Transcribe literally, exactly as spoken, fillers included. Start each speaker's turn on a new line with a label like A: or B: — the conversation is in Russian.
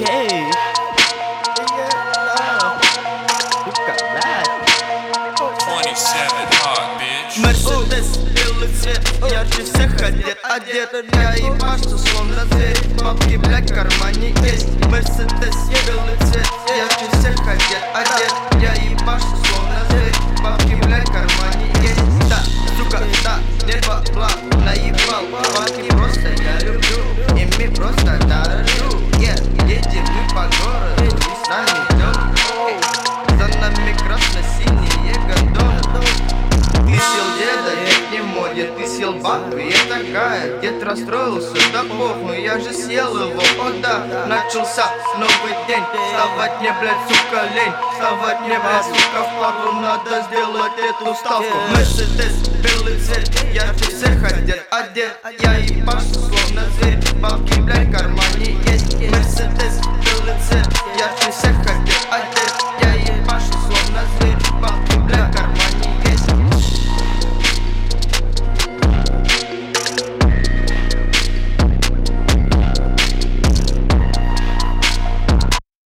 A: окей.
B: Мерседес, белый цвет, ярче всех одет, одет. Я ебашу, словно зверь, бабки, блядь, в кармане есть. Мерседес, белый цвет, ярче всех одет, одет. Я ебашу, словно зверь, бабки, блядь, в кармане есть. Да, сука, да, нет бабла, наебал. Бабки просто я люблю, ими просто дорожу. Yeah, едем мы по городу и с нами идем. За нами красно-синие гондоны. Ты съел деда, дед не мой, дед, ты съел бабу, я такая. Дед расстроился, да похуй, я же съел его, о да. Начался новый день, вставать мне, блядь, сука, лень. Вставать мне, блядь, сука, в пару надо сделать эту ставку. Мерседес, белый цвет, ярче всех одет, одет. Я ебашу, словно зверь, бабки, блядь, в кармане есть. Мерседес,